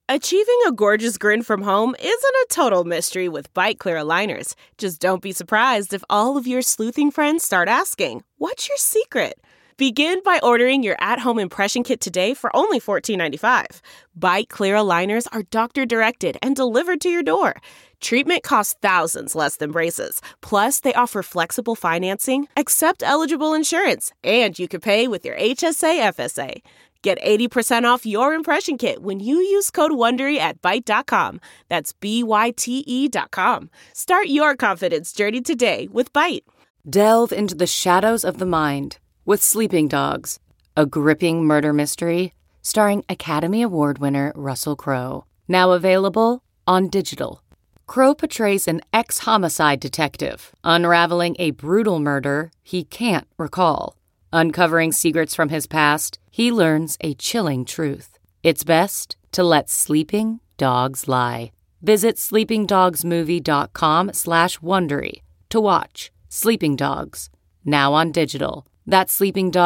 Achieving a gorgeous grin from home isn't a total mystery with Byte Clear aligners. Just don't be surprised if all of your sleuthing friends start asking, "What's your secret?" Begin by ordering your at-home impression kit today for only $14.95. Byte Clear aligners are doctor-directed and delivered to your door. Treatment costs thousands less than braces. Plus, they offer flexible financing, accept eligible insurance, and you can pay with your HSA FSA. Get 80% off your impression kit when you use code WONDERY at Byte.com. That's BYTE.com. Start your confidence journey today with Byte. Delve into the shadows of the mind with Sleeping Dogs, a gripping murder mystery starring Academy Award winner Russell Crowe. Now available on digital. Crowe portrays an ex-homicide detective unraveling a brutal murder he can't recall. Uncovering secrets from his past, he learns a chilling truth. It's best to let sleeping dogs lie. Visit sleepingdogsmovie.com/Wondery to watch Sleeping Dogs, now on digital. That's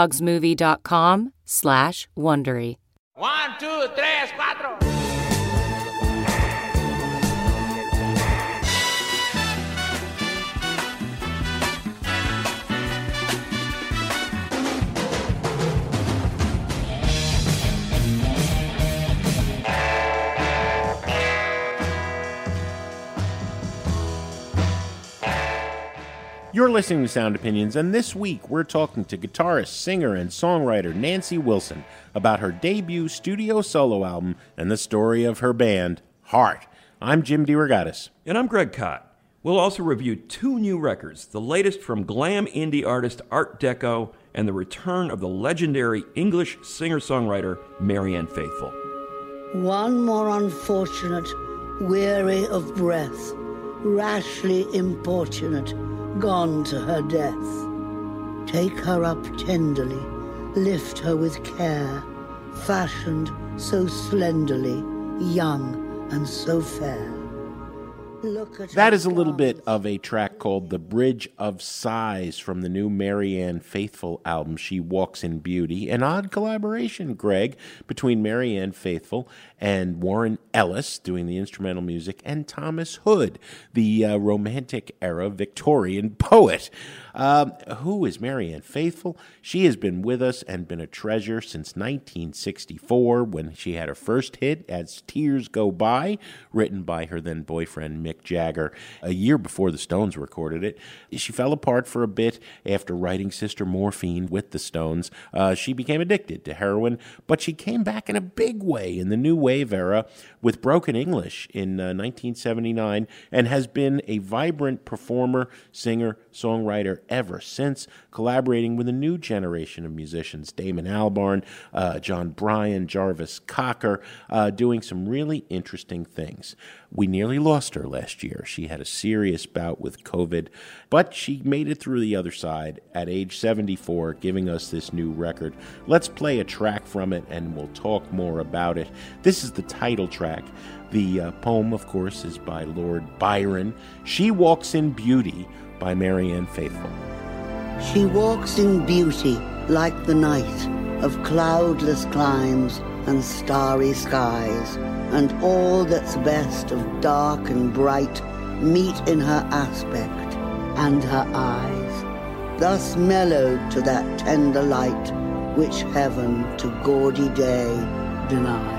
sleepingdogsmovie.com/Wondery. 1, 2, 3, 4. You're listening to Sound Opinions, and this week we're talking to guitarist, singer, and songwriter Nancy Wilson about her debut studio solo album and the story of her band, Heart. I'm Jim DeRogatis. And I'm Greg Kot. We'll also review 2 new records, the latest from glam indie artist Art Deco and the return of the legendary English singer-songwriter Marianne Faithfull. One more unfortunate, weary of breath, rashly importunate, gone to her death. Take her up tenderly, lift her with care, fashioned so slenderly, young and so fair. That is a little bit of a track called The Bridge of Sighs from the new Marianne Faithfull album, She Walks in Beauty. An odd collaboration, Greg, between Marianne Faithfull and Warren Ellis doing the instrumental music, and Thomas Hood, the Romantic era Victorian poet. Who is Marianne Faithfull? She has been with us and been a treasure since 1964 when she had her first hit, As Tears Go By, written by her then boyfriend Mick Jagger a year before the Stones recorded it. She fell apart for a bit after writing Sister Morphine with the Stones. She became addicted to heroin, but she came back in a big way in the New Wave era with Broken English in 1979 and has been a vibrant performer, singer, songwriter ever since, collaborating with a new generation of musicians, Damon Albarn, John Bryan, Jarvis Cocker, doing some really interesting things. We nearly lost her last year. She had a serious bout with COVID, but she made it through the other side at age 74, giving us this new record. Let's play a track from it, and we'll talk more about it. This is the title track. The poem, of course, is by Lord Byron. She Walks in Beauty by Marianne Faithfull. She walks in beauty like the night of cloudless climes and starry skies, and all that's best of dark and bright meet in her aspect and her eyes, thus mellowed to that tender light which heaven to gaudy day denies.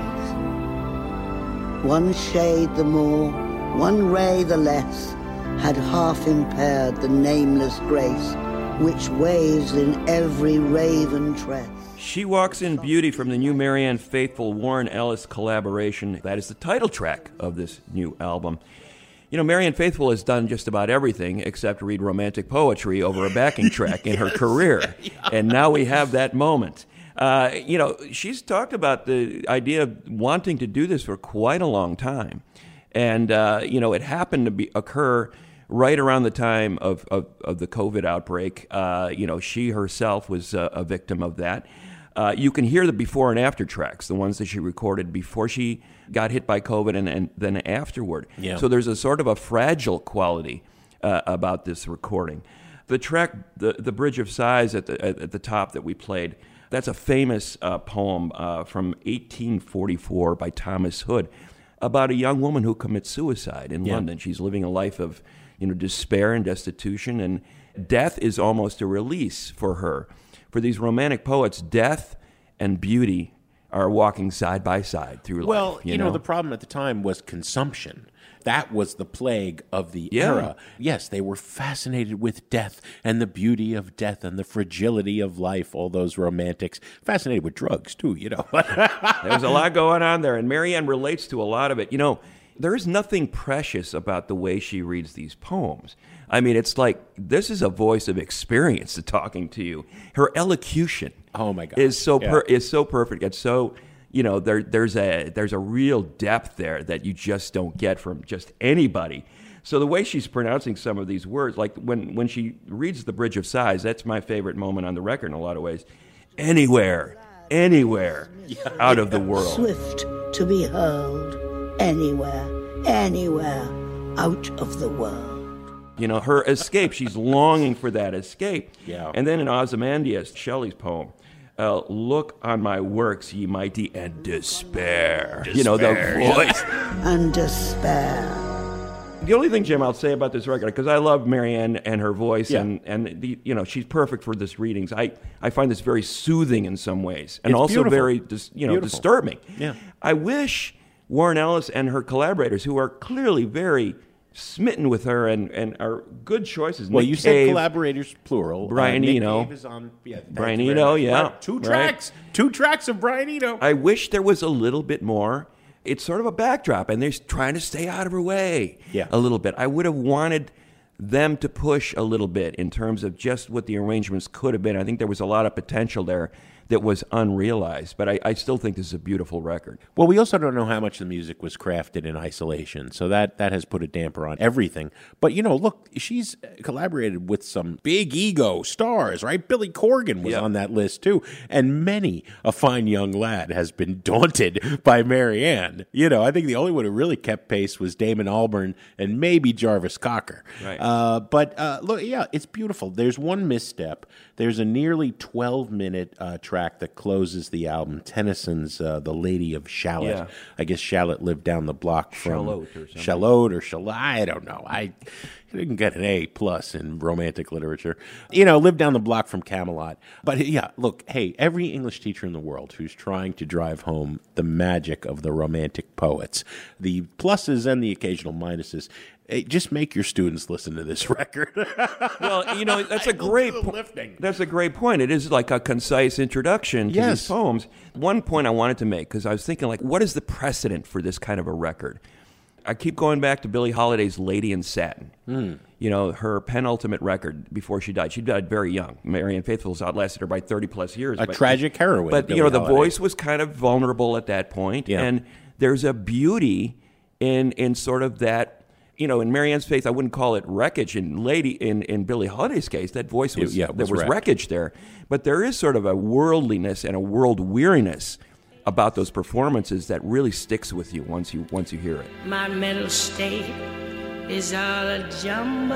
One shade the more, one ray the less, had half impaired the nameless grace which waves in every raven tress. She Walks in Beauty from the new Marianne Faithfull Warren Ellis collaboration. That is the title track of this new album. You know, Marianne Faithfull has done just about everything except read romantic poetry over a backing track in her career. And now we have that moment. She's talked about the idea of wanting to do this for quite a long time. And, it happened to occur right around the time of the COVID outbreak. She herself was a victim of that. You can hear the before and after tracks, the ones that she recorded before she got hit by COVID and then afterward. Yeah. So there's a sort of a fragile quality about this recording. The track, the Bridge of Sighs at the top that we played, That's a famous poem from 1844 by Thomas Hood about a young woman who commits suicide in London. She's living a life of despair and destitution, and death is almost a release for her. For these romantic poets, death and beauty are walking side by side through life. Well, the problem at the time was consumption. That was the plague of the era. Yes, they were fascinated with death and the beauty of death and the fragility of life, all those romantics. Fascinated with drugs, too, There's a lot going on there, and Marianne relates to a lot of it. There is nothing precious about the way she reads these poems. I mean, it's like this is a voice of experience talking to you. Her elocution, oh my God, is so perfect. It's so there's a real depth there that you just don't get from just anybody. So the way she's pronouncing some of these words, like when she reads The Bridge of Sighs, that's my favorite moment on the record in a lot of ways. Anywhere, out of the world. Swift to be hurled, anywhere, out of the world. Her escape, she's longing for that escape. Yeah. And then in Ozymandias, Shelley's poem, look on my works, ye mighty, and despair. The voice. And despair. The only thing, Jim, I'll say about this record, because I love Marianne and her voice, and she's perfect for this readings. I find this very soothing in some ways, and it's also beautiful. very disturbing. Yeah. I wish Warren Ellis and her collaborators, who are clearly very smitten with her and are good choices. Well, Nick you Cave, said collaborators, plural. Brian Nick Eno. Cave is on, Brian Eno, yeah. Right. Two tracks of Brian Eno. I wish there was a little bit more. It's sort of a backdrop, and they're trying to stay out of her way a little bit. I would have wanted them to push a little bit in terms of just what the arrangements could have been. I think there was a lot of potential there that was unrealized, but I still think this is a beautiful record. Well, we also don't know how much the music was crafted in isolation, so that has put a damper on everything. But, look, she's collaborated with some big ego stars, right? Billy Corgan was on that list, too. And many a fine young lad has been daunted by Marianne. I think the only one who really kept pace was Damon Albarn and maybe Jarvis Cocker. Right. But look, it's beautiful. There's one misstep. There's a nearly 12-minute track that closes the album, Tennyson's The Lady of Shalott. Yeah. I guess Shalott lived down the block from Shalott or Shalott, I don't know. I didn't get an A+ in romantic literature. Lived down the block from Camelot. But look, hey, every English teacher in the world who's trying to drive home the magic of the romantic poets, the pluses and the occasional minuses, just make your students listen to this record. Well, that's a great point. That's a great point. It is like a concise introduction to these poems. One point I wanted to make, because I was thinking, what is the precedent for this kind of a record? I keep going back to Billie Holiday's Lady in Satin. Her penultimate record before she died. She died very young. Marianne Faithfull's outlasted her by 30-plus years. A tragic heroine. But, Billie the Holiday. voice was kind of vulnerable at that point. Yeah. And there's a beauty in sort of that. In Marianne's Faith, I wouldn't call it wreckage. In Billie Holiday's case, that voice was there was wreckage there. But there is sort of a worldliness and a world weariness about those performances that really sticks with you once you hear it. My mental state is all a jumble.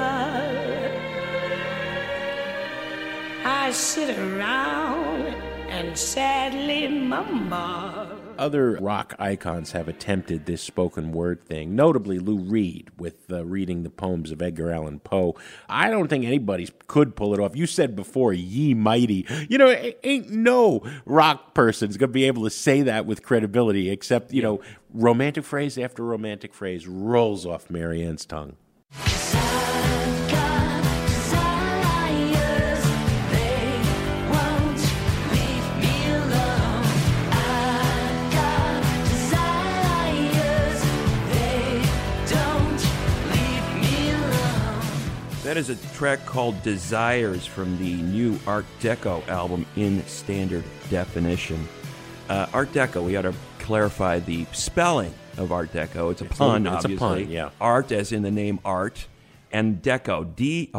I sit around and sadly mumble. Other rock icons have attempted this spoken word thing, notably Lou Reed with reading the poems of Edgar Allan Poe. I don't think anybody could pull it off. You said before, ye mighty. Ain't no rock person's going to be able to say that with credibility, except, romantic phrase after romantic phrase rolls off Marianne's tongue. That is a track called Desires from the new Art Deco album In Standard Definition. Art Deco, we ought to clarify the spelling of Art Deco. It's a pun, obviously. It's a pun, yeah. Art as in the name Art, and Deco,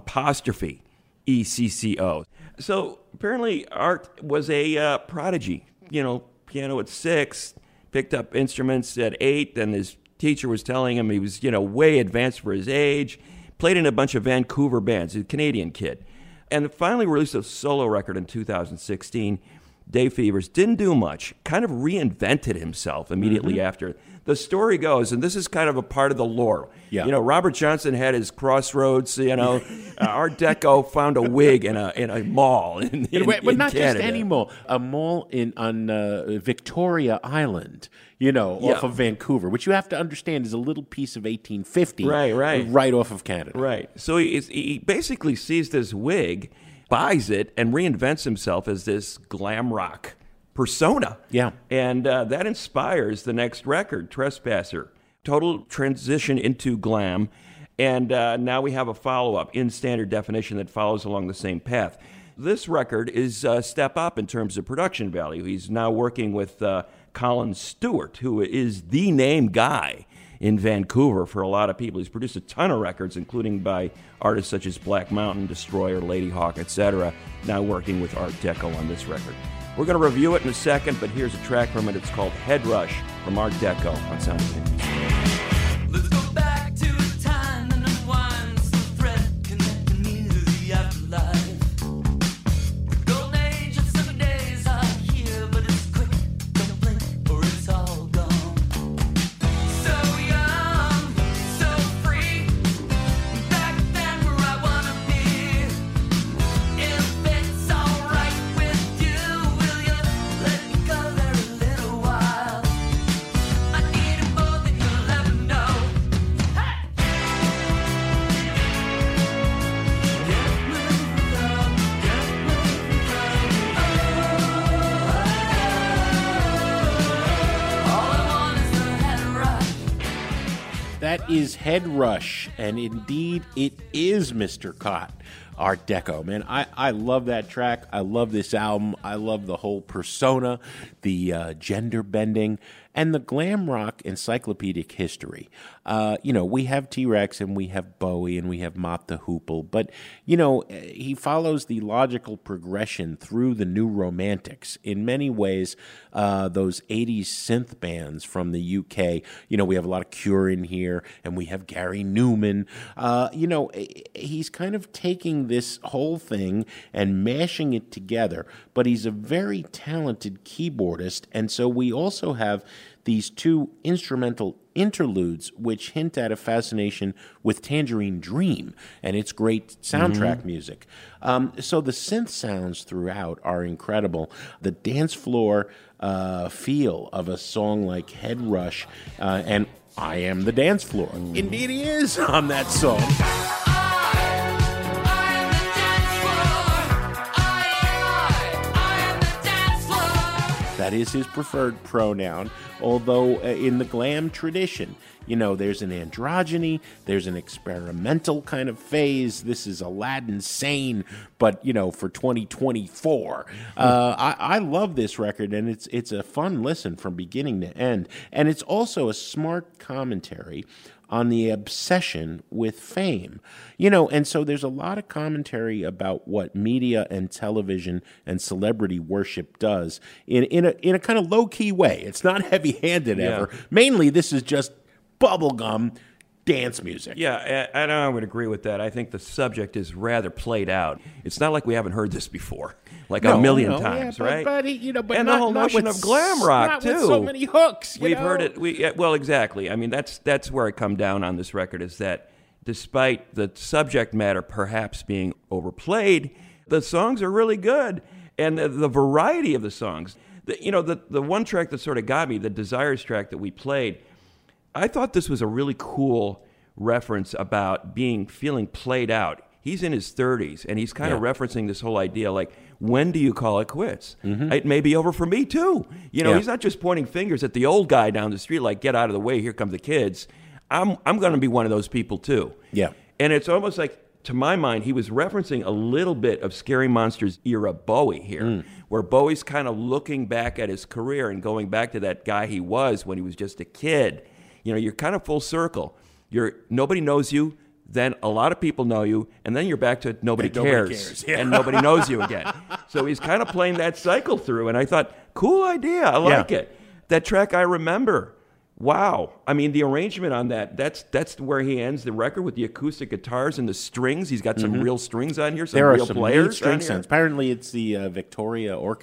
D''ECCO. So apparently Art was a prodigy. Piano at 6, picked up instruments at 8, and his teacher was telling him he was, way advanced for his age. Played in a bunch of Vancouver bands. He's a Canadian kid. And finally released a solo record in 2016. Day Fevers, didn't do much, kind of reinvented himself immediately after. The story goes, and this is kind of a part of the lore. Yeah. You know, Robert Johnson had his Crossroads, Art Deco found a wig in a mall in but not Canada. just any mall, a mall on Victoria Island, off of Vancouver, which you have to understand is a little piece of 1850 right off of Canada. Right. So he basically sees this wig, buys it, and reinvents himself as this glam rock persona. Yeah. And that inspires the next record, Trespasser. Total transition into glam. And now we have a follow-up in standard definition that follows along the same path. This record is a step up in terms of production value. He's now working with Colin Stewart, who is the name guy in Vancouver for a lot of people. He's produced a ton of records, including by artists such as Black Mountain, Destroyer, Lady Hawk, etc., now working with Art Deco on this record. We're going to review it in a second, but here's a track from it. It's called Head Rush from Art Deco on Sound Opinions. Let's go back to a time and unwind some thread connecting me to the afterlife. The golden age of 7 days are here, but it's quick, don't blink or it's all gone. So young, so free, back then where I wanna be. If it's alright with you, will you let me go there a little while? I need them both and you'll let me know. Hey! Get moving, girl, get moving, girl. All I want is the head rush. That is Head Rush, and indeed it is Mr. Cott, Art Deco. Man, I love that track. I love this album. I love the whole persona, the gender bending, and the glam rock encyclopedic history. We have T-Rex and we have Bowie and we have Mott the Hoople, but, he follows the logical progression through the New Romantics. In many ways, those 80s synth bands from the UK, we have a lot of Cure in here, and we have Gary Newman. He's kind of taking this whole thing and mashing it together, but he's a very talented keyboardist, and so we also have these two instrumental interludes which hint at a fascination with Tangerine Dream and its great soundtrack music. So the synth sounds throughout are incredible. The dance floor feel of a song like Head Rush and I Am the Dance Floor. Indeed he is on that song. That is his preferred pronoun, although in the glam tradition, there's an androgyny, there's an experimental kind of phase. This is Aladdin Sane, but, for 2024. I love this record, and it's a fun listen from beginning to end. And it's also a smart commentary on the obsession with fame. And so there's a lot of commentary about what media and television and celebrity worship does in a kind of low-key way. It's not heavy-handed ever. Mainly, this is just bubblegum dance music. Yeah, I would agree with that. I think the subject is rather played out. It's not like we haven't heard this before, a million times, right? But and not, the whole notion of glam rock, not too. With so many hooks. We've heard it. Well, exactly. I mean, that's where I come down on this record, is that despite the subject matter perhaps being overplayed, the songs are really good. And the variety of the songs. The one track that sort of got me, the Desires track that we played, I thought this was a really cool reference about feeling played out. He's in his 30s, and he's kind of referencing this whole idea, like, when do you call it quits? It may be over for me, too. He's not just pointing fingers at the old guy down the street, like, get out of the way, here come the kids. I'm going to be one of those people, too. Yeah. And it's almost like, to my mind, he was referencing a little bit of Scary Monsters era Bowie here, where Bowie's kind of looking back at his career and going back to that guy he was when he was just a kid. You're kind of full circle. Nobody knows you, then a lot of people know you, and then you're back to nobody cares. Yeah. And nobody knows you again. So he's kind of playing that cycle through, and I thought, cool idea, I like it. That track I remember. Wow. I mean, the arrangement on that's where he ends the record, with the acoustic guitars and the strings. He's got some real strings on here, some there real are some players neat string on here. sounds. Apparently it's the Victoria Orchestra.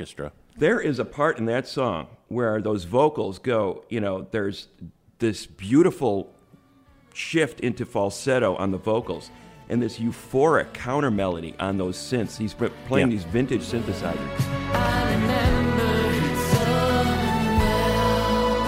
There is a part in that song where those vocals go, there's this beautiful shift into falsetto on the vocals and this euphoric counter melody on those synths. He's playing these vintage synthesizers. I remember it so well.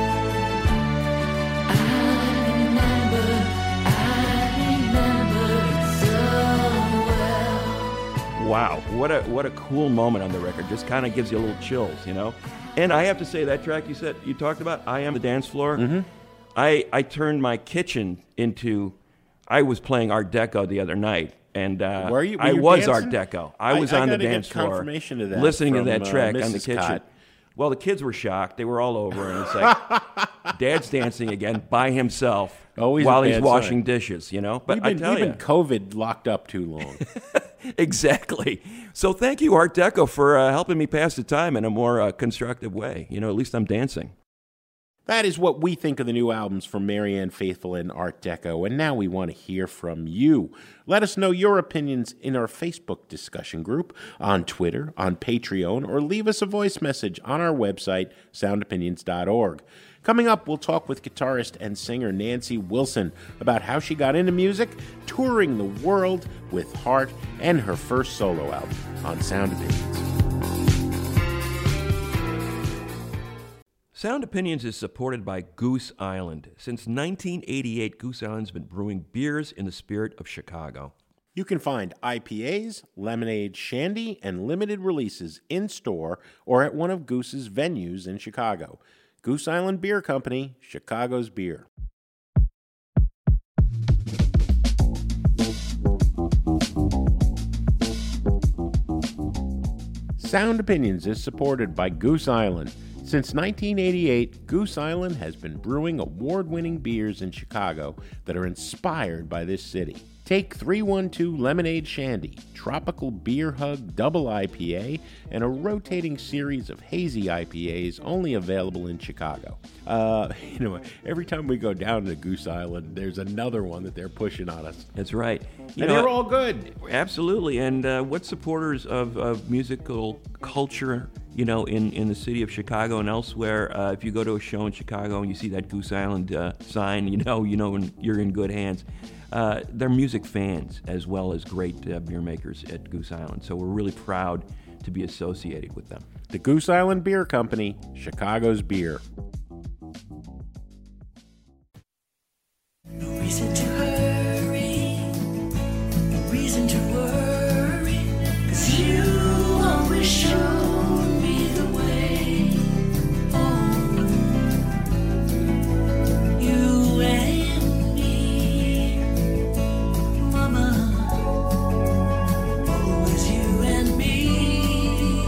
I remember it so well. Wow, what a cool moment on the record. Just kind of gives you a little chills, And I have to say, that track you talked about, I Am the Dance Floor, Mm-hmm. I turned my kitchen into, I was playing Art Deco the other night, and Were you I was dancing? Art Deco. I was on the gotta dance get floor, confirmation of that listening to from, that track on the Mrs. kitchen. Cott. Well, the kids were shocked. They were all over, and it's like, Dad's dancing again by himself Always a while he's bad washing sign. dishes, But We've I tell you, been COVID locked up too long. exactly. So thank you, Art Deco, for helping me pass the time in a more constructive way. At least I'm dancing. That is what we think of the new albums from Marianne Faithfull and Art Deco, and now we want to hear from you. Let us know your opinions in our Facebook discussion group, on Twitter, on Patreon, or leave us a voice message on our website, soundopinions.org. Coming up, we'll talk with guitarist and singer Nancy Wilson about how she got into music, touring the world with Heart, and her first solo album on Sound Opinions. Sound Opinions is supported by Goose Island. Since 1988, Goose Island's been brewing beers in the spirit of Chicago. You can find IPAs, lemonade, shandy, and limited releases in-store or at one of Goose's venues in Chicago. Goose Island Beer Company, Chicago's beer. Sound Opinions is supported by Goose Island. Since 1988, Goose Island has been brewing award-winning beers in Chicago that are inspired by this city. Take 312 Lemonade Shandy, Tropical Beer Hug Double IPA, and a rotating series of hazy IPAs only available in Chicago. Every time we go down to Goose Island, there's another one that they're pushing on us. That's right. And they're all good. Absolutely. And what supporters of musical culture, in the city of Chicago and elsewhere, if you go to a show in Chicago and you see that Goose Island sign, when you're in good hands. They're music fans as well as great beer makers at Goose Island. So we're really proud to be associated with them. The Goose Island Beer Company, Chicago's beer. No reason to hurry, no reason to worry, 'cause you always show me the way. Oh, you and me, mama, always you and me.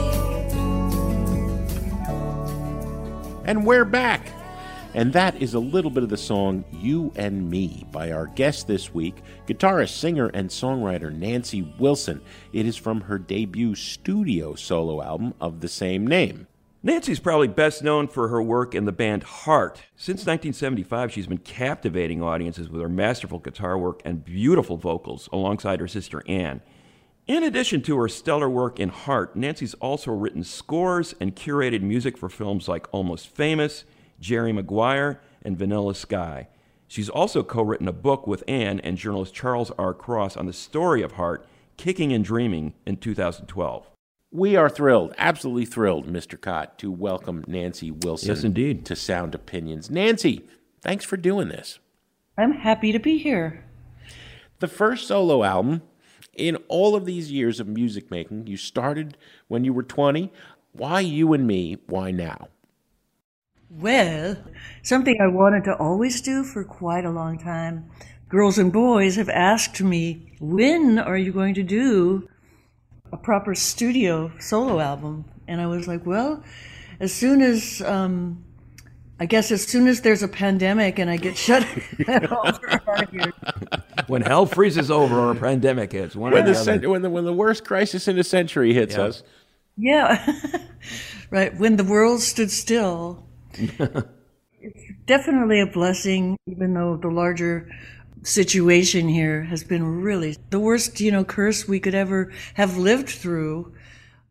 And we're back. And that is a little bit of the song You and Me by our guest this week, guitarist, singer, and songwriter Nancy Wilson. It is from her debut studio solo album of the same name. Nancy's probably best known for her work in the band Heart. Since 1975, she's been captivating audiences with her masterful guitar work and beautiful vocals alongside her sister Ann. In addition to her stellar work in Heart, Nancy's also written scores and curated music for films like Almost Famous, Jerry Maguire, and Vanilla Sky. She's also co-written a book with Ann and journalist Charles R. Cross on the story of Heart, Kicking and Dreaming, in 2012. We are thrilled, absolutely thrilled, Mr. Cott, to welcome Nancy Wilson Yes, indeed. to Sound Opinions. Nancy, thanks for doing this. I'm happy to be here. The first solo album, in all of these years of music making, you started when you were 20. Why You and Me? Why now? Well, something I wanted to always do for quite a long time. Girls and boys have asked me, when are you going to do a proper studio solo album? And I was like, well, as soon as, as soon as there's a pandemic and I get shut over here. When hell freezes over or a pandemic hits. When the worst crisis in a century hits us. Yeah, right. When the world stood still. It's definitely a blessing, even though the larger situation here has been really the worst, curse we could ever have lived through.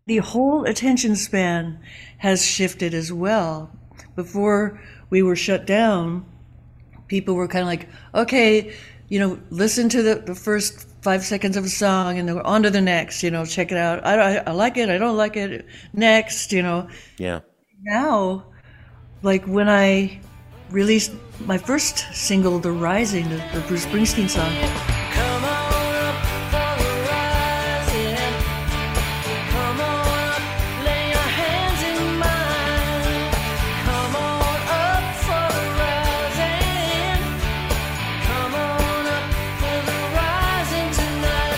the whole attention span has shifted as well. Before we were shut down, people were kind of like, okay, listen to the first 5 seconds of a song and then on to the next, check it out. I like it, I don't like it, next, Yeah. Now, like when I released my first single, The Rising, the Bruce Springsteen song, Come on up for the rising. Come on up, lay your hands in mine. Come on up for the rising. Come on up for the rising tonight.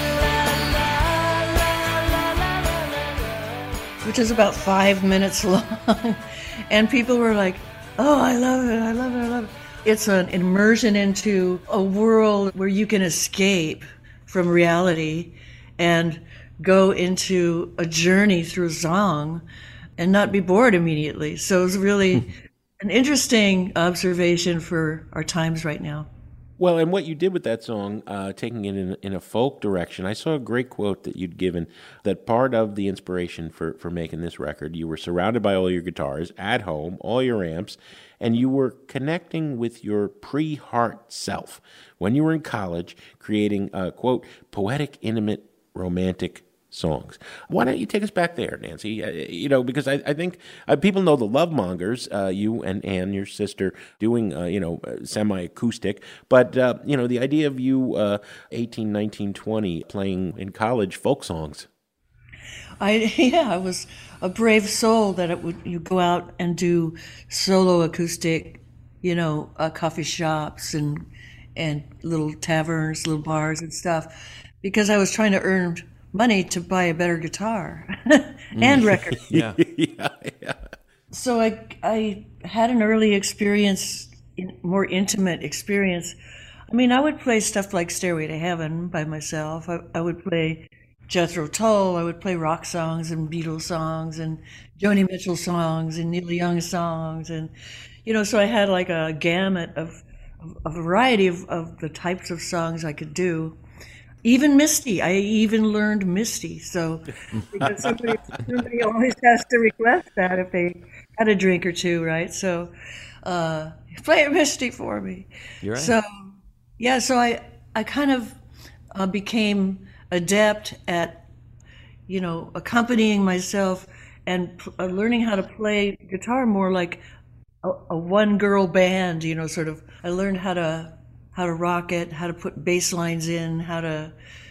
which is about 5 minutes long. And people were like, oh, I love it, I love it, I love it. It's an immersion into a world where you can escape from reality and go into a journey through song and not be bored immediately. So it's really an interesting observation for our times right now. Well, and what you did with that song, taking it in a folk direction, I saw a great quote that you'd given that part of the inspiration for making this record, you were surrounded by all your guitars at home, all your amps, and you were connecting with your pre-heart self when you were in college, creating, quote, poetic, intimate, romantic songs. Why don't you take us back there, Nancy? Because I think people know the Love Mongers, you and Ann, your sister, doing, semi-acoustic. But, the idea of you 18, 19, 20 playing in college folk songs. I was a brave soul that you go out and do solo acoustic, coffee shops and little taverns, little bars and stuff, because I was trying to earn money to buy a better guitar and records. Yeah. Yeah. So I had an early experience, more intimate experience. I mean, I would play stuff like Stairway to Heaven by myself. I would play Jethro Tull. I would play rock songs and Beatles songs and Joni Mitchell songs and Neil Young songs. And, so I had like a gamut of a variety of the types of songs I could do. Even Misty. I even learned Misty. So, because somebody always has to request that if they had a drink or two, right? So, play a Misty for me. You're right. So, yeah, so I kind of became adept at, accompanying myself and learning how to play guitar more like a one-girl band, sort of. I learned how to rock it, how to put bass lines in, how to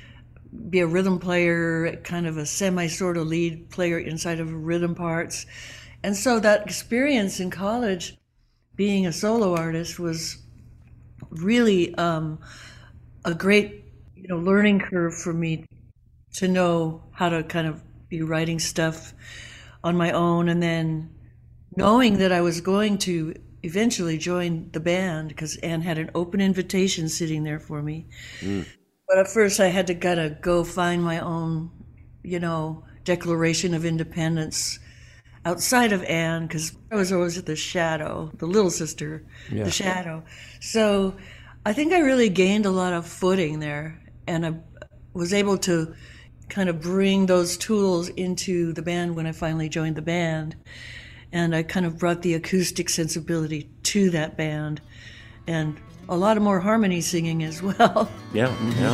be a rhythm player, kind of a semi-sort of lead player inside of rhythm parts. And so that experience in college, being a solo artist, was really a great, learning curve for me to know how to kind of be writing stuff on my own, and then knowing that I was going to eventually joined the band because Ann had an open invitation sitting there for me. But at first I had to kind of go find my own, declaration of independence outside of Ann, because I was always at the shadow, the little sister, the shadow. So I think I really gained a lot of footing there, and I was able to kind of bring those tools into the band when I finally joined the band. And I kind of brought the acoustic sensibility to that band, and a lot of more harmony singing as well. Yeah.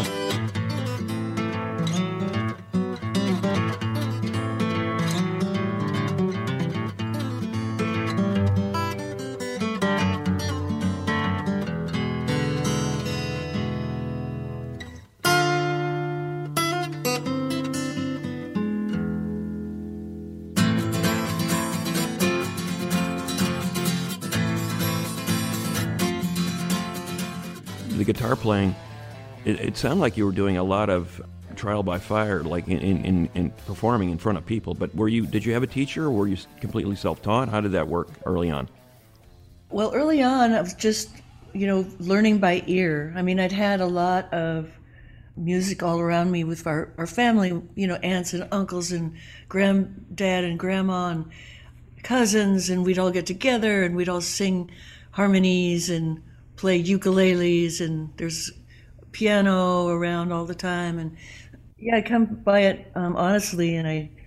The guitar playing, it sounded like you were doing a lot of trial by fire, like in performing in front of people. But did you have a teacher, or were you completely self-taught? How did that work early on? Well, early on, I was just, learning by ear. I mean, I'd had a lot of music all around me with our family, aunts and uncles and granddad and grandma and cousins, and we'd all get together and we'd all sing harmonies and play ukuleles, and there's piano around all the time. And yeah, I come by it honestly, and I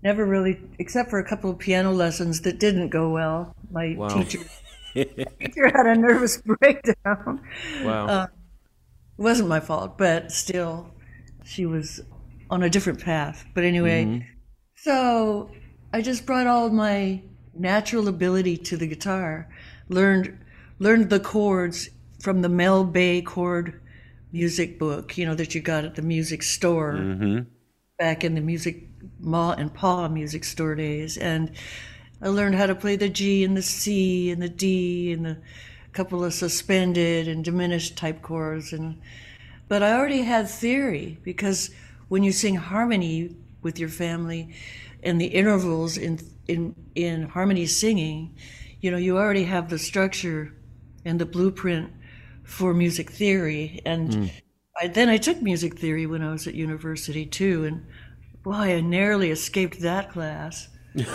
never really, except for a couple of piano lessons that didn't go well. My teacher had a nervous breakdown. Wow. It wasn't my fault, but still, she was on a different path. But anyway, so I just brought all my natural ability to the guitar, learned the chords from the Mel Bay chord music book, that you got at the music store back in the Music Ma and Pa music store days. And I learned how to play the G and the C and the D and a couple of suspended and diminished type chords. But I already had theory, because when you sing harmony with your family and the intervals in harmony singing, you already have the structure and the blueprint for music theory. And I took music theory when I was at university too, and boy, I narrowly escaped that class.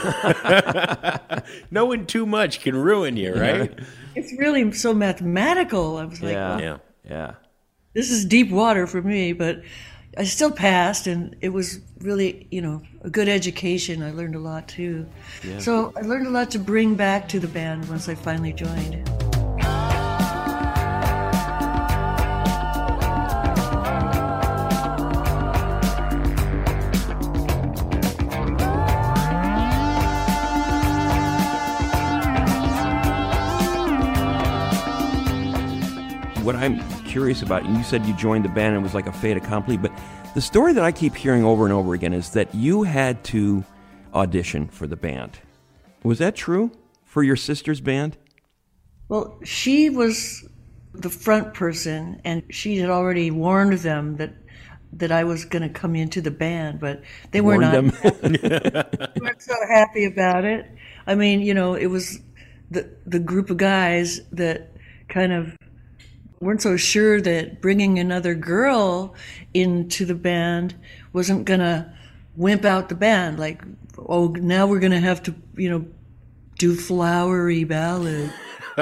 Knowing too much can ruin you, right? It's really so mathematical. I was like, yeah. This is deep water for me, but I still passed, and it was really, a good education. I learned a lot too. Yeah. So I learned a lot to bring back to the band once I finally joined. What I'm curious about, and you said you joined the band and it was like a fait accompli, but the story that I keep hearing over and over again is that you had to audition for the band. Was that true for your sister's band? Well, she was the front person, and she had already warned them that I was going to come into the band, but they were not. They weren't so happy about it. I mean, it was the group of guys that kind of weren't so sure that bringing another girl into the band wasn't going to wimp out the band. Like, oh, now we're going to have to, do flowery ballads.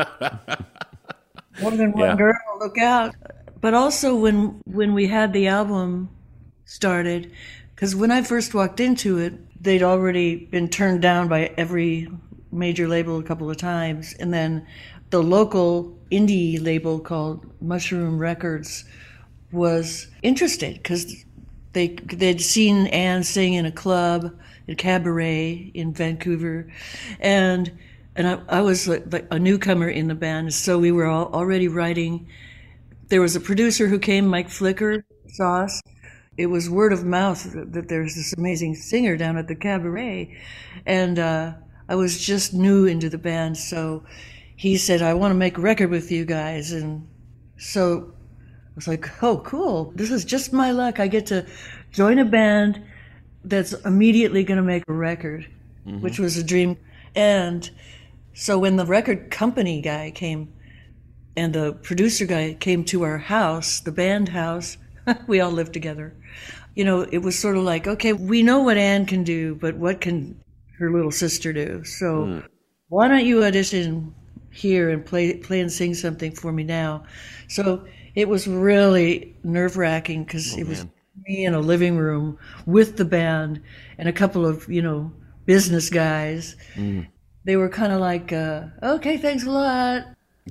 More than one girl, look out. But also when we had the album started, because when I first walked into it, they'd already been turned down by every major label a couple of times. And then the local indie label called Mushroom Records was interested, because they'd seen Anne sing in a club, a cabaret in Vancouver, and I was like a newcomer in the band, so we were already writing. There was a producer who came, Mike Flicker, Sauce. It was word of mouth that there's this amazing singer down at the cabaret, and I was just new into the band, so he said, I want to make a record with you guys. And so I was like, oh, cool. This is just my luck. I get to join a band that's immediately going to make a record, which was a dream. And so when the record company guy came and the producer guy came to our house, the band house, we all lived together. It was sort of like, okay, we know what Anne can do, but what can her little sister do? So why don't you audition here and play and sing something for me now? So it was really nerve-wracking, because it was me in a living room with the band and a couple of business guys. They were kind of like, okay, thanks a lot.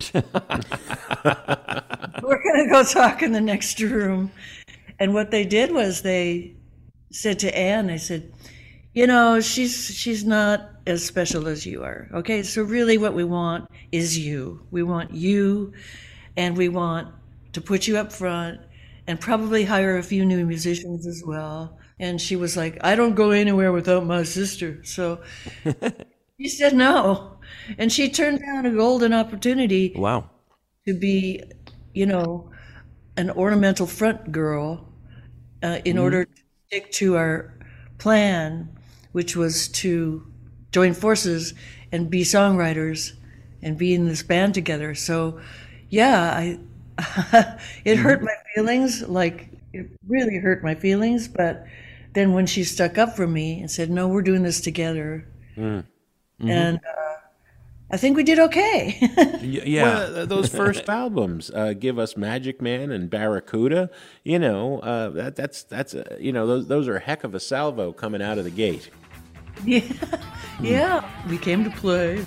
We're gonna go talk in the next room. And what they did was they said to Anne, they said, she's not as special as you are. Okay, so really what we want is you. We want you, and we want to put you up front and probably hire a few new musicians as well. And she was like, I don't go anywhere without my sister. So she said no. And she turned down a golden opportunity to be, an ornamental front girl in order to stick to our plan, which was to join forces and be songwriters and be in this band together. So, it hurt my feelings. Like, it really hurt my feelings. But then when she stuck up for me and said, no, we're doing this together. And I think we did okay. Well, those first albums, Give Us Magic Man and Barracuda, those are a heck of a salvo coming out of the gate. Yeah, we came to play.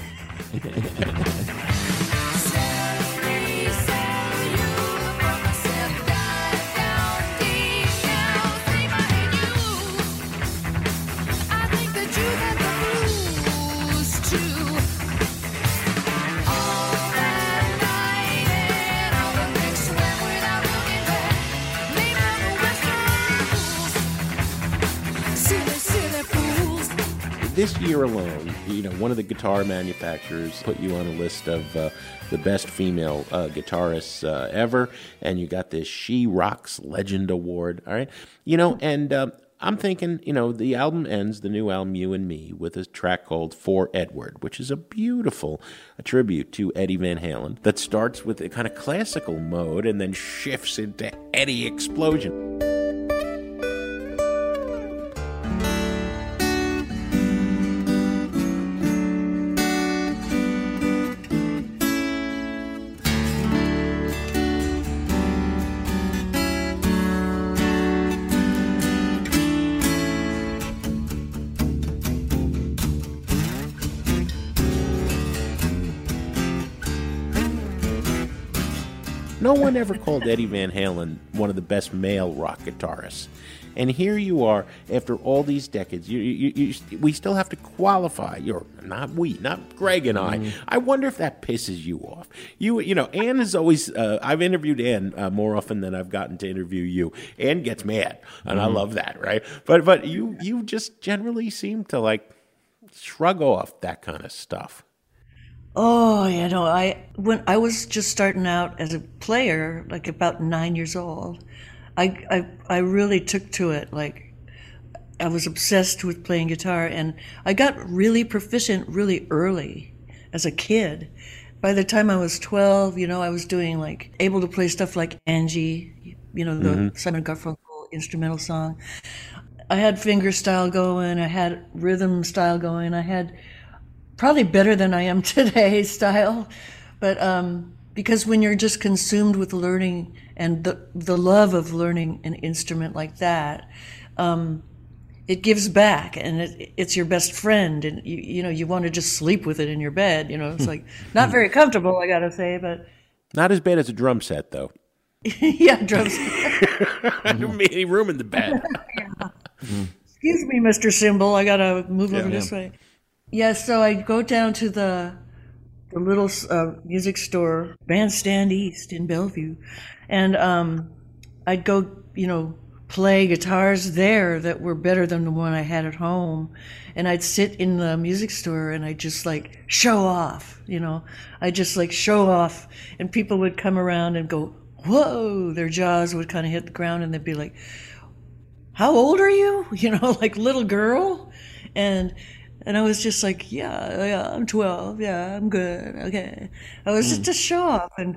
This year alone, one of the guitar manufacturers put you on a list of the best female guitarists ever, and you got this She Rocks Legend Award, all right? And I'm thinking, the album ends, the new album, You and Me, with a track called For Edward, which is a beautiful tribute to Eddie Van Halen that starts with a kind of classical mode and then shifts into Eddie Explosion. No one ever called Eddie Van Halen one of the best male rock guitarists. And here you are, after all these decades, we still have to qualify. Not Greg and I. Mm-hmm. I wonder if that pisses you off. Ann is always, I've interviewed Ann more often than I've gotten to interview you. Ann gets mad, and I love that, right? But you just generally seem to, shrug off that kind of stuff. Oh, when I was just starting out as a player, about 9 years old, I really took to it. I was obsessed with playing guitar, and I got really proficient really early as a kid. By the time I was 12, I was doing able to play stuff like Angie, the Simon Garfunkel instrumental song. I had finger style going, I had rhythm style going, I had probably better than I am today style, but because when you're just consumed with learning and the love of learning an instrument like that, it gives back, and it's your best friend, and you want to just sleep with it in your bed. It's not very comfortable, I gotta say, but not as bad as a drum set though. Yeah, drum set. I don't need any room in the bed. Yeah. Excuse me, Mr. Cymbal, I gotta move over this way. Yeah, so I'd go down to the little music store, Bandstand East in Bellevue, and I'd go, play guitars there that were better than the one I had at home, and I'd sit in the music store and I'd just show off, I'd just show off, and people would come around and go, whoa, their jaws would kind of hit the ground, and they'd be like, how old are you? Little girl, and I was just yeah, I'm 12. Yeah, I'm good. Okay. I was just to show off. And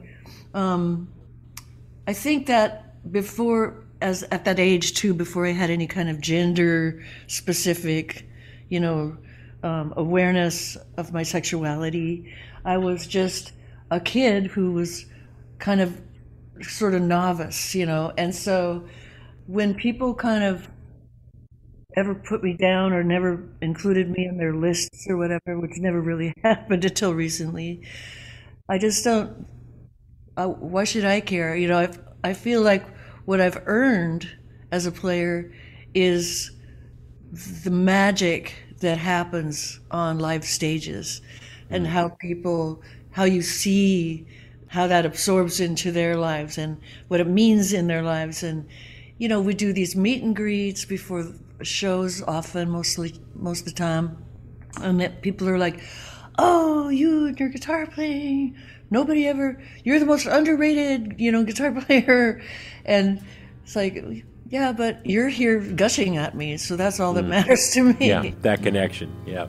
I think that at that age too, before I had any kind of gender specific, awareness of my sexuality, I was just a kid who was kind of sort of novice, And so when people kind of ever put me down or never included me in their lists or whatever, which never really happened until recently, I just don't, why should I care? I feel like what I've earned as a player is the magic that happens on live stages, and how you see how that absorbs into their lives and what it means in their lives. And, we do these meet and greets before shows often, most of the time, and that people are like, oh, you and your guitar playing, you're the most underrated, guitar player. And it's yeah, but you're here gushing at me, so that's all that matters to me. Yeah, that connection, yeah.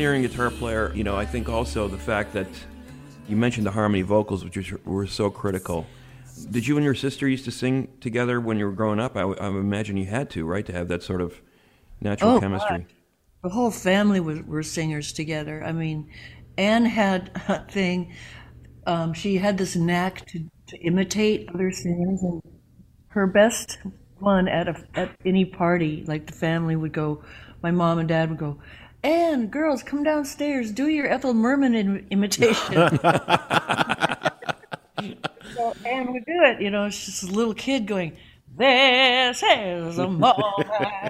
pioneering guitar player, I think also the fact that you mentioned the harmony vocals, which were so critical. Did you and your sister used to sing together when you were growing up? I would imagine you had to, right, to have that sort of natural chemistry. God. The whole family were singers together. I mean, Anne had a thing. She had this knack to imitate other singers, and her best one at any party, like the family would go, my mom and dad would go, Anne, girls, come downstairs, do your Ethel Merman imitation. So Anne would do it, it's just a little kid going, this is a moment.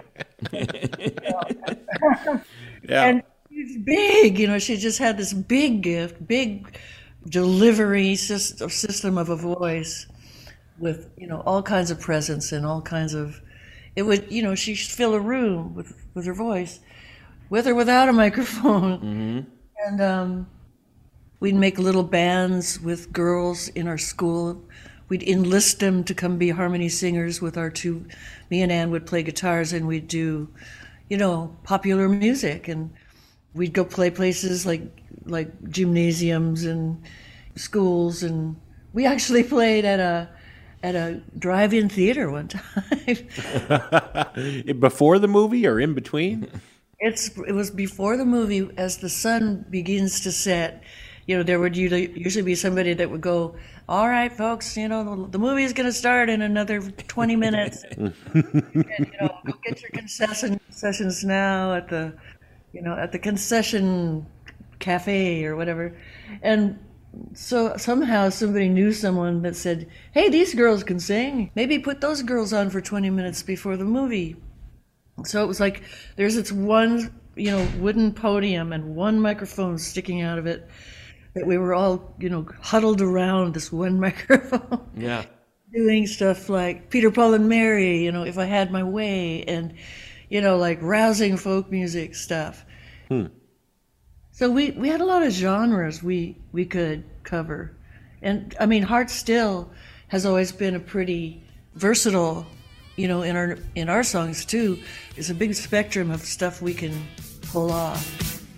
Yeah. And she's big, she just had this big gift, big delivery system of a voice with, all kinds of presence and all kinds of, it would, she'd fill a room with her voice, with or without a microphone. Mm-hmm. And we'd make little bands with girls in our school. We'd enlist them to come be harmony singers with me and Anne would play guitars, and we'd do, popular music. And we'd go play places like gymnasiums and schools. And we actually played at a drive-in theater one time. Before the movie or in between? It was before the movie. As the sun begins to set, there would usually be somebody that would go, all right, folks, the movie is going to start in another 20 minutes. And, go get your concessions now at the concession cafe or whatever. And so somehow somebody knew someone that said, hey, these girls can sing. Maybe put those girls on for 20 minutes before the movie. So it was like there's this one, wooden podium and one microphone sticking out of it, that we were all, huddled around this one microphone. Yeah. Doing stuff like Peter, Paul, and Mary, If I Had My Way, and, like rousing folk music stuff. So we had a lot of genres we could cover. And, Heart Still has always been a pretty versatile, in our songs, too. It's a big spectrum of stuff we can pull off.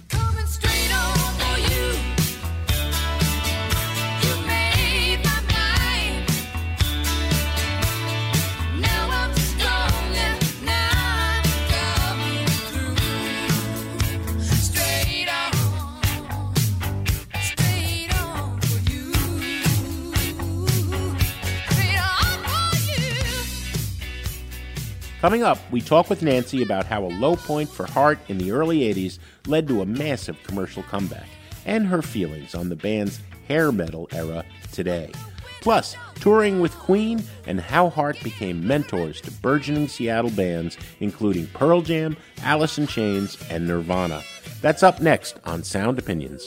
Coming up, we talk with Nancy about how a low point for Heart in the early 80s led to a massive commercial comeback, and her feelings on the band's hair metal era today. Plus, touring with Queen and how Heart became mentors to burgeoning Seattle bands, including Pearl Jam, Alice in Chains, and Nirvana. That's up next on Sound Opinions.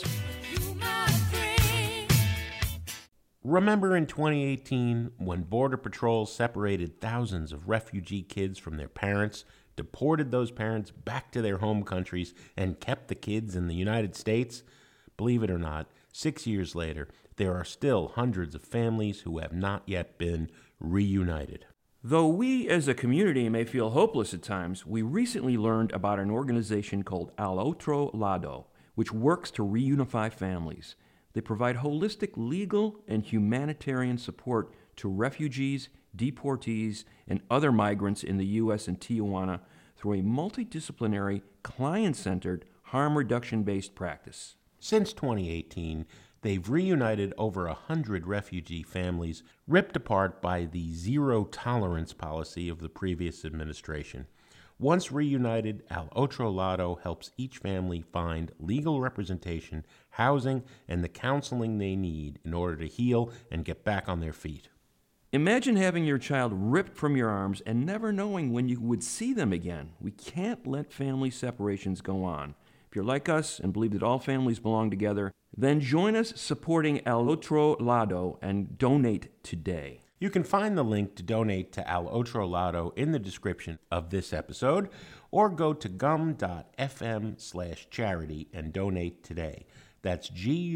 Remember in 2018 when Border Patrol separated thousands of refugee kids from their parents, deported those parents back to their home countries, and kept the kids in the United States? Believe it or not, 6 years later, there are still hundreds of families who have not yet been reunited. Though we as a community may feel hopeless at times, we recently learned about an organization called Al Otro Lado, which works to reunify families. They provide holistic legal and humanitarian support to refugees, deportees, and other migrants in the U.S. and Tijuana through a multidisciplinary, client-centered, harm reduction-based practice. Since 2018, they've reunited over 100 refugee families ripped apart by the zero-tolerance policy of the previous administration. Once reunited, Al Otro Lado helps each family find legal representation, housing, and the counseling they need in order to heal and get back on their feet. Imagine having your child ripped from your arms and never knowing when you would see them again. We can't let family separations go on. If you're like us and believe that all families belong together, then join us supporting Al Otro Lado and donate today. You can find the link to donate to Al Otro Lado in the description of this episode, or go to gum.fm/charity and donate today. That's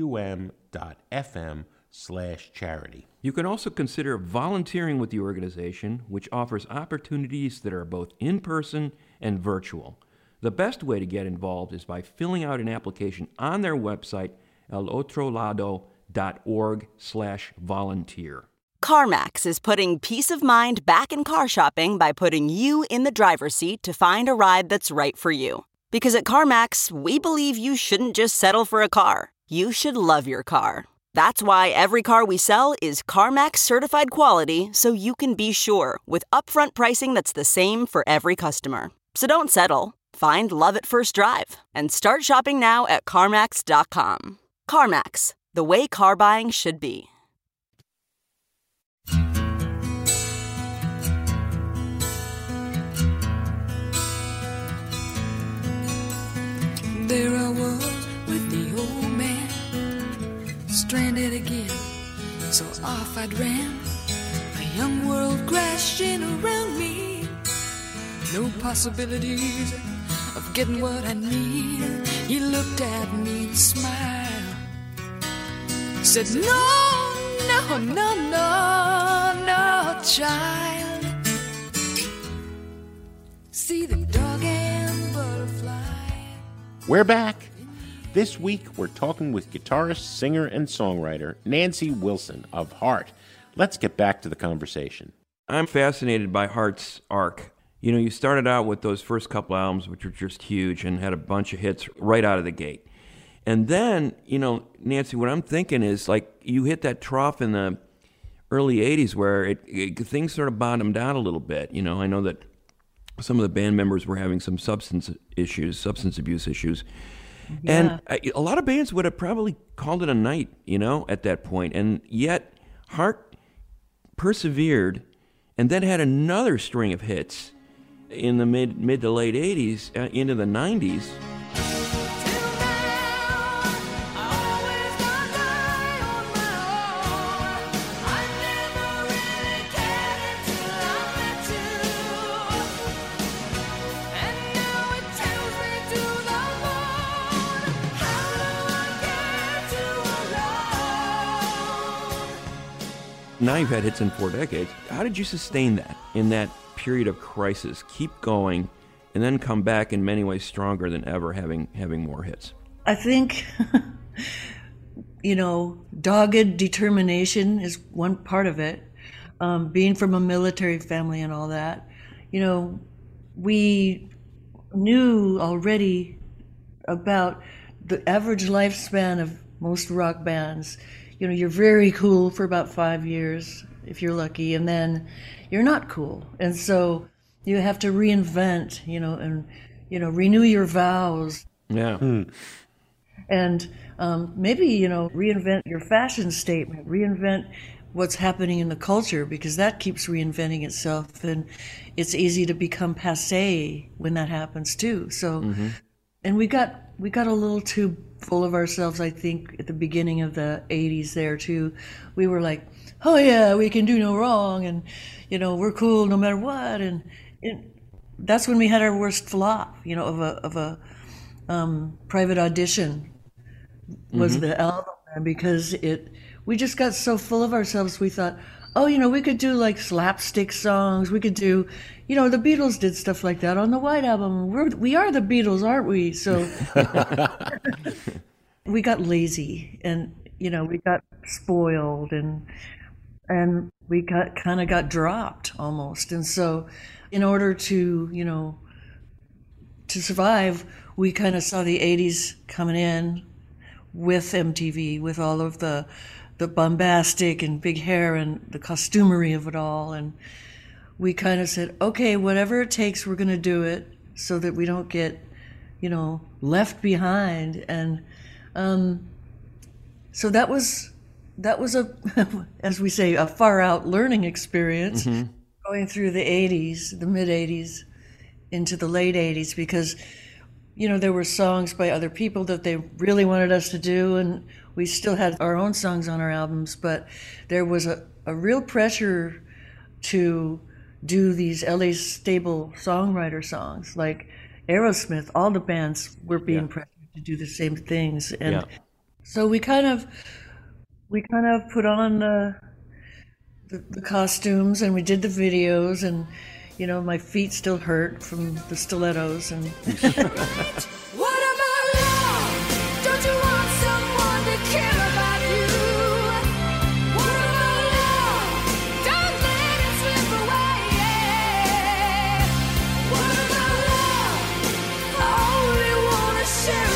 gum.fm/charity. You can also consider volunteering with the organization, which offers opportunities that are both in-person and virtual. The best way to get involved is by filling out an application on their website, elotrolado.org/volunteer. CarMax is putting peace of mind back in car shopping by putting you in the driver's seat to find a ride that's right for you. Because at CarMax, we believe you shouldn't just settle for a car. You should love your car. That's why every car we sell is CarMax certified quality, so you can be sure with upfront pricing that's the same for every customer. So don't settle. Find love at first drive and start shopping now at CarMax.com. CarMax, the way car buying should be. There I was with the old man, stranded again, so off I ran. A young world crashing around me, no possibilities of getting what I need. He looked at me and smiled, said, no, no, no, no, no, child. See the dog and butterfly. We're back. This week, we're talking with guitarist, singer, and songwriter Nancy Wilson of Heart. Let's get back to the conversation. I'm fascinated by Heart's arc. You know, you started out with those first couple albums, which were just huge and had a bunch of hits right out of the gate. And then, you know, Nancy, what I'm thinking is, like, you hit that trough in the early 80s where things sort of bottomed out a little bit. You know, I know that some of the band members were having some substance abuse issues. Yeah. And a lot of bands would have probably called it a night, you know, at that point. And yet, Heart persevered and then had another string of hits in the mid to late 80s into the 90s. Now you've had hits in 4 decades. How did you sustain that in that period of crisis? Keep going and then come back in many ways stronger than ever, having more hits. I think, you know, dogged determination is one part of it. Being from a military family and all that, you know, we knew already about the average lifespan of most rock bands. You know, you're very cool for about 5 years, if you're lucky, and then you're not cool. And so you have to reinvent, you know, and, you know, renew your vows. Yeah. And maybe, you know, reinvent your fashion statement, reinvent what's happening in the culture, because that keeps reinventing itself. And it's easy to become passé when that happens too. So, and we got a little too full of ourselves, I think, at the beginning of the 80s there too. We were like, oh yeah, we can do no wrong, and, you know, we're cool no matter what. And that's when we had our worst flop, you know, of a Private Audition was the album, because we just got so full of ourselves. We thought, oh, you know, we could do like slapstick songs. We could do, you know, the Beatles did stuff like that on the White Album. We are the Beatles, aren't we? So we got lazy, and, you know, we got spoiled, and we kind of got dropped almost. And so in order to, you know, to survive, we kind of saw the 80s coming in with MTV, with all of the bombastic and big hair and the costumery of it all. And we kind of said, okay, whatever it takes, we're going to do it so that we don't get, you know, left behind. And so that was a, as we say, a far out learning experience, going through the 80s, the mid 80s into the late 80s, because, you know, there were songs by other people that they really wanted us to do, and we still had our own songs on our albums, but there was a real pressure to do these LA stable songwriter songs. Like Aerosmith, all the bands were being pressured to do the same things. And so we kind of put on the costumes, and we did the videos, and, You know, my feet still hurt from the stilettos. And What about love? Don't you want someone to care about you? What about love? Don't let it slip away. What about love? I only want to share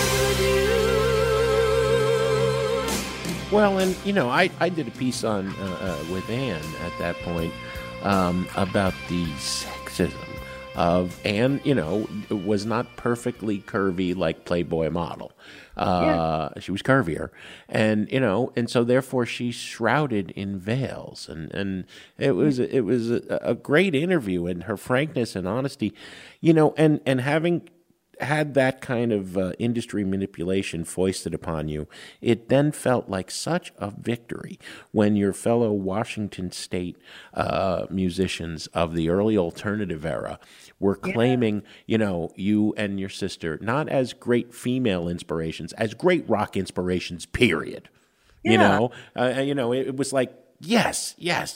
it with you. Well, and you know, I did a piece on with Anne at that point about the sexism of Anne. You know, was not perfectly curvy like Playboy model. She was curvier, and you know, and so therefore she's shrouded in veils, and it was a great interview, and her frankness and honesty, you know, and having had that kind of industry manipulation foisted upon you, it then felt like such a victory when your fellow Washington State musicians of the early alternative era were claiming, you know, you and your sister not as great female inspirations, as great rock inspirations, period. You know, it was like, yes. Yeah,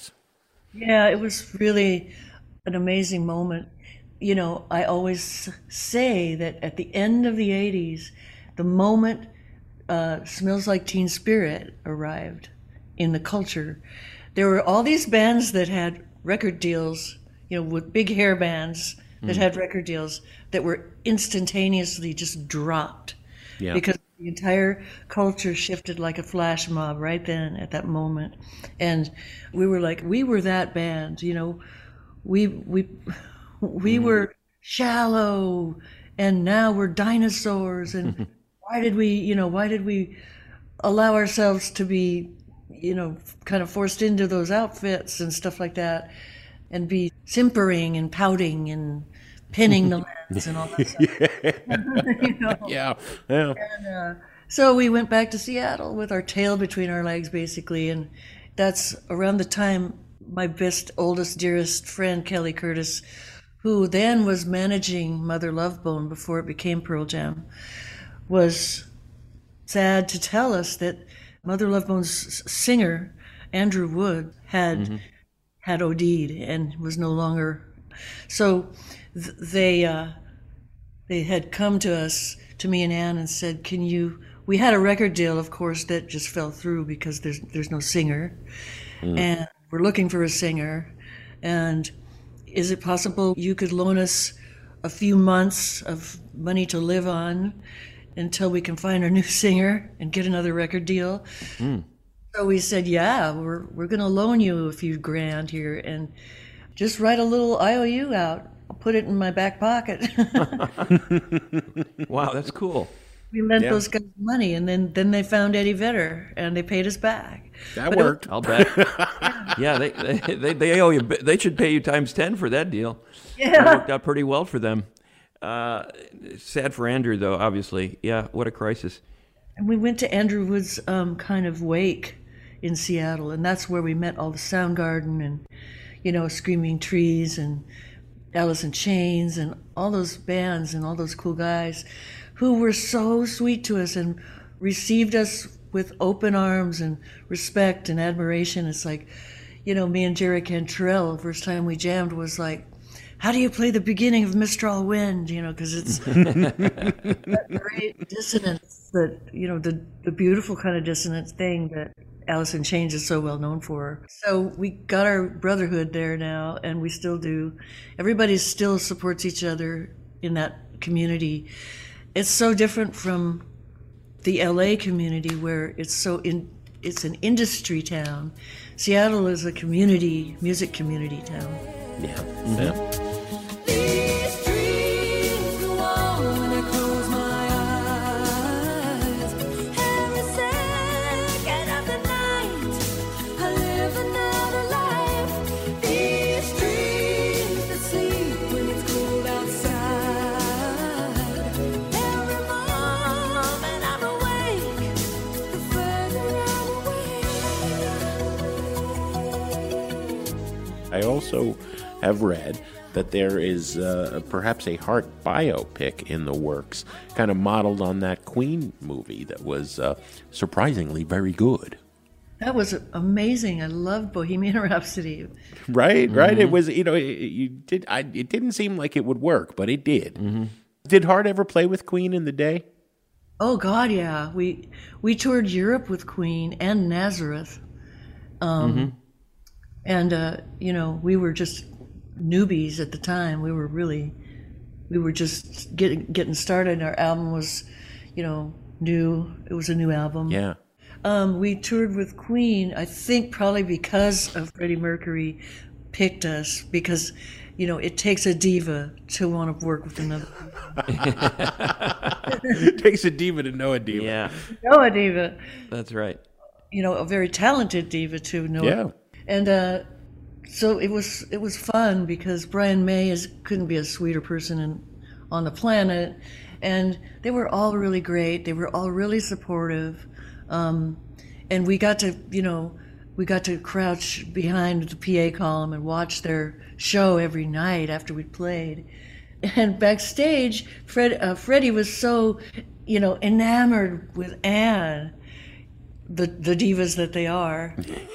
it was really an amazing moment. You know, I always say that at the end of the 80s, the moment Smells Like Teen Spirit arrived in the culture, there were all these bands that had record deals, you know, with big hair bands that had record deals that were instantaneously just dropped. Yeah. Because the entire culture shifted like a flash mob right then at that moment. And we were like, we were that band, you know, we were Shallow, and now we're Dinosaurs, and why did we allow ourselves to be, you know, kind of forced into those outfits and stuff like that, and be simpering and pouting and pinning the lens and all that stuff. You know? Yeah. And, so we went back to Seattle with our tail between our legs, basically, and that's around the time my best, oldest, dearest friend, Kelly Curtis, who then was managing Mother Love Bone before it became Pearl Jam, was sad to tell us that Mother Love Bone's singer, Andrew Wood, had OD'd and was no longer. So they had come to us, to me and Ann, and said, "Can you?" We had a record deal, of course, that just fell through because there's no singer, and we're looking for a singer, and is it possible you could loan us a few months of money to live on until we can find our new singer and get another record deal? So we said, yeah, we're going to loan you a few grand here and just write a little IOU out. I'll put it in my back pocket. Wow, that's cool. We lent those guys money, and then they found Eddie Vedder, and they paid us back. That worked. I'll bet. Yeah, they owe you. They should pay you times 10 for that deal. Yeah, that worked out pretty well for them. Sad for Andrew, though. Obviously, yeah. What a crisis. And we went to Andrew Wood's kind of wake in Seattle, and that's where we met all the Soundgarden and, you know, Screaming Trees and Alice in Chains and all those bands and all those cool guys who were so sweet to us and received us with open arms and respect and admiration. It's like, you know, me and Jerry Cantrell, the first time we jammed was like, how do you play the beginning of Mistral Wind? You know, because it's that great dissonance that, you know, the beautiful kind of dissonance thing that Alice in Chains is so well known for. So we got our brotherhood there now, and we still do. Everybody still supports each other in that community. It's so different from the LA community where it's an industry town. Seattle is a music community town. Yeah. These dreams go on when I close my eyes. Every second of the night, I live another life. These dreams that sleep when it's cold outside. Every moment I'm awake, the further I'm away. I also have read that there is perhaps a Heart biopic in the works, kind of modeled on that Queen movie that was surprisingly very good. That was amazing. I loved Bohemian Rhapsody. Right. It was, it didn't seem like it would work, but it did. Mm-hmm. Did Hart ever play with Queen in the day? Oh God, yeah. We toured Europe with Queen and Nazareth. And we were just newbies at the time. We were just getting started. Our album was, new. It was a new album. Yeah. We toured with Queen, I think probably because of Freddie Mercury picked us, because, it takes a diva to want to work with another. It takes a diva to know a diva. Yeah. Know a diva. That's right. A very talented diva to know. Yeah. And so it was fun because Brian May couldn't be a sweeter person on the planet. And they were all really great. They were all really supportive. And we got to crouch behind the PA column and watch their show every night after we played. And backstage, Freddie was so, enamored with Anne, the divas that they are.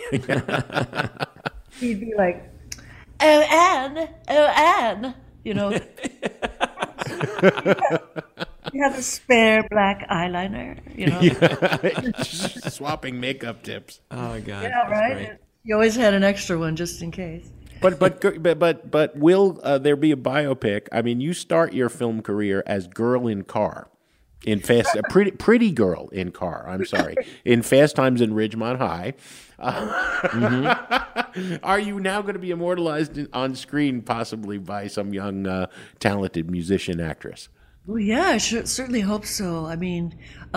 He'd be like, "Oh, Anne," You have a spare black eyeliner, Just swapping makeup tips. Oh God. Yeah, right. Great. You always had an extra one just in case. But will there be a biopic? I mean, you start your film career as Girl in Car, in Fast, pretty girl in Car. I'm sorry, in Fast Times in Ridgemont High. Are you now going to be immortalized on screen, possibly by some young, talented musician actress? Well, yeah, I certainly hope so. I mean,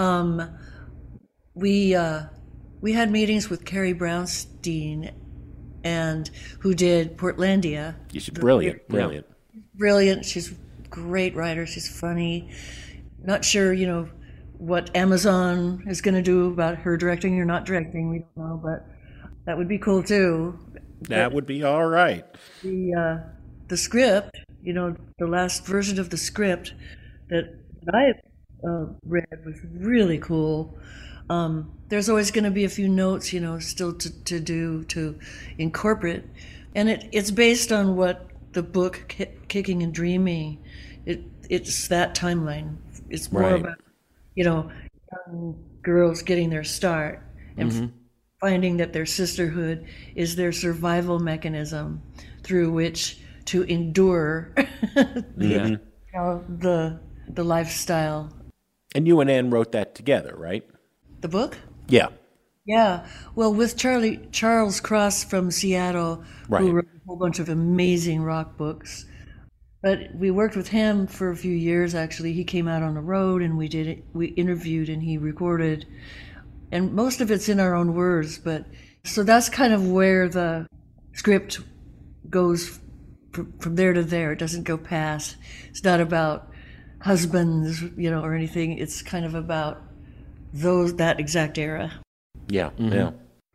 we had meetings with Carrie Brownstein, and who did Portlandia. She's brilliant. Brilliant. She's a great writer. She's funny. Not sure, what Amazon is going to do about her directing or not directing. We don't know, but that would be cool too. That would be all right. The script, the last version of the script that I read was really cool. There's always going to be a few notes, still to do to incorporate, and it's based on what the book Kicking and Dreaming. It's that timeline. It's more about young girls getting their start and finding that their sisterhood is their survival mechanism through which to endure the lifestyle. And you and Anne wrote that together, right? The book? Yeah. Yeah. Well, with Charles Cross from Seattle, who wrote a whole bunch of amazing rock books. But we worked with him for a few years, actually. He came out on the road and we interviewed and he recorded. And most of it's in our own words, so that's kind of where the script goes from there to there. It doesn't go past. It's not about husbands, or anything. It's kind of about that exact era. Yeah, yeah.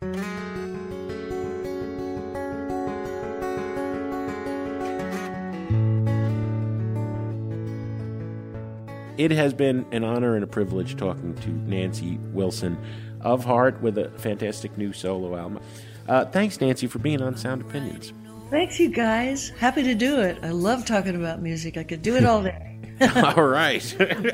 It has been an honor and a privilege talking to Nancy Wilson of Hart with a fantastic new solo album. Thanks, Nancy, for being on Sound Opinions. Thanks, you guys. Happy to do it. I love talking about music. I could do it all day. All right.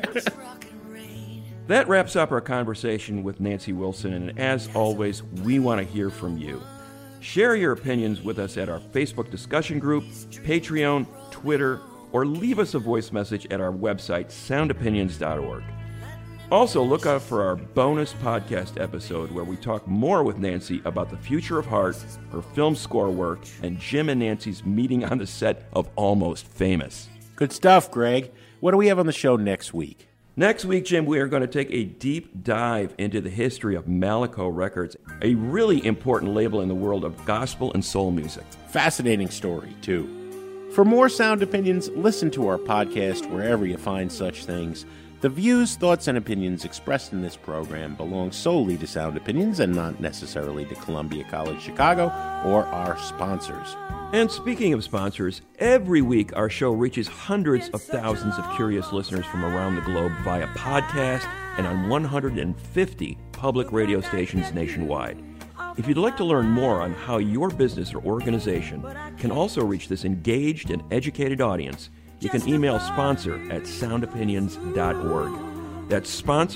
That wraps up our conversation with Nancy Wilson, and as always, we want to hear from you. Share your opinions with us at our Facebook discussion group, Patreon, Twitter, or leave us a voice message at our website, soundopinions.org. Also, look out for our bonus podcast episode where we talk more with Nancy about the future of Hart, her film score work, and Jim and Nancy's meeting on the set of Almost Famous. Good stuff, Greg. What do we have on the show next week? Next week, Jim, we are going to take a deep dive into the history of Malaco Records, a really important label in the world of gospel and soul music. Fascinating story, too. For more Sound Opinions, listen to our podcast wherever you find such things. The views, thoughts, and opinions expressed in this program belong solely to Sound Opinions and not necessarily to Columbia College Chicago or our sponsors. And speaking of sponsors, every week our show reaches hundreds of thousands of curious listeners from around the globe via podcast and on 150 public radio stations nationwide. If you'd like to learn more on how your business or organization can also reach this engaged and educated audience, you can email sponsor@soundopinions.org. That's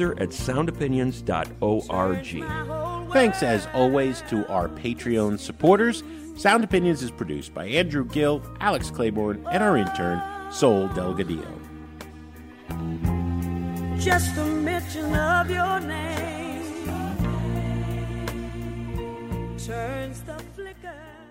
sponsor@soundopinions.org. Thanks, as always, to our Patreon supporters. Sound Opinions is produced by Andrew Gill, Alex Claiborne, and our intern, Sol Delgadillo. Just a mention of your name turns the flicker.